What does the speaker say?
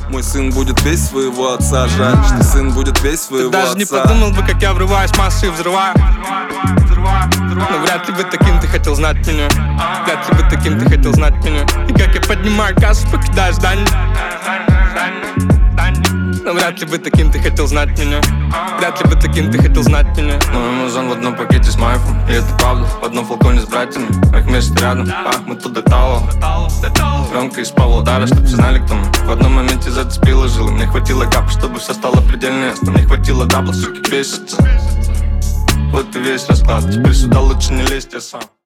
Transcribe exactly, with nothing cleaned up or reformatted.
Мой сын будет весь своего отца. Жаль, что сын будет весь своего отца. Ты даже отца. не подумал бы, как я врываюсь в массы и взрываю. Но вряд ли бы таким ты хотел знать меня. Вряд ли бы таким ты хотел знать меня. И как я поднимаю кассу, покидаю здание. Но вряд ли бы таким ты хотел знать меня. Вряд ли бы таким ты хотел знать меня. Мой музон в одном пакете с майфом. И это правда, в одном флаконе с братьями. Как вместе рядом, а мы тут до Талова. Громко из Павлодара, чтоб все знали, кто мы. В одном моменте зацепило жилы. Мне хватило капа, чтобы все стало предельно ясно. Мне хватило дабла, суки, бесится. Вот и весь расклад. Теперь сюда лучше не лезть, я сам.